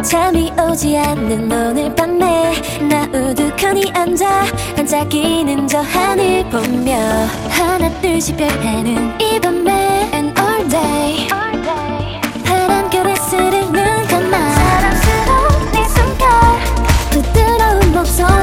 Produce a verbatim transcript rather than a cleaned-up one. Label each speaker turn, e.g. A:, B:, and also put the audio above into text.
A: 잠이 오지 않는 오늘 밤에 나 우두커니 앉아 반짝이는 저 하늘 보며 하나 둘씩 별하는 이 밤에 And all day 바람결에 스르는 것만 사랑스러운 네 손갈 부드러운 목소리